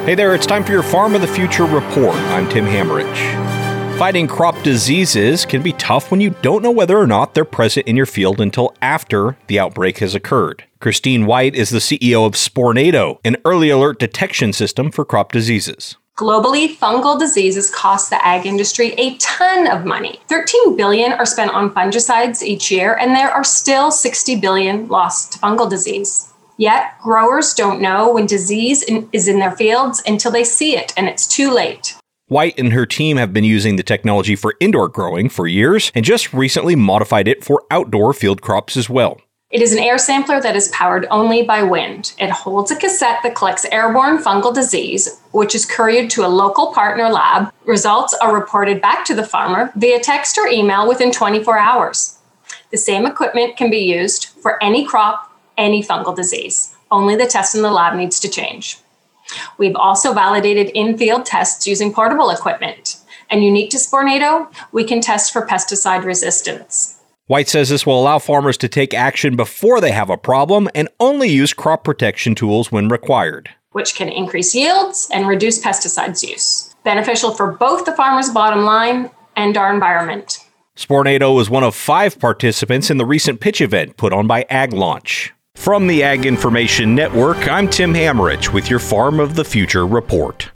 Hey there, it's time for your Farm of the Future report. I'm Tim Hammerich. Fighting crop diseases can be tough when you don't know whether or not they're present in your field until after the outbreak has occurred. Christine White is the CEO of Spornado, an early alert detection system for crop diseases. Globally, fungal diseases cost the ag industry a ton of money. $13 billion are spent on fungicides each year, and there are still $60 billion lost to fungal disease. Yet, growers don't know when disease is in their fields until they see it, and it's too late. White and her team have been using the technology for indoor growing for years and just recently modified it for outdoor field crops as well. It is an air sampler that is powered only by wind. It holds a cassette that collects airborne fungal disease, which is couriered to a local partner lab. Results are reported back to the farmer via text or email within 24 hours. The same equipment can be used for any crop, any fungal disease. Only the test in the lab needs to change. We've also validated in-field tests using portable equipment. And unique to Spornado, we can test for pesticide resistance. White says this will allow farmers to take action before they have a problem and only use crop protection tools when required, which can increase yields and reduce pesticides use. Beneficial for both the farmer's bottom line and our environment. Spornado was one of 5 participants in the recent pitch event put on by Ag Launch. From the Ag Information Network, I'm Tim Hammerich with your Farm of the Future report.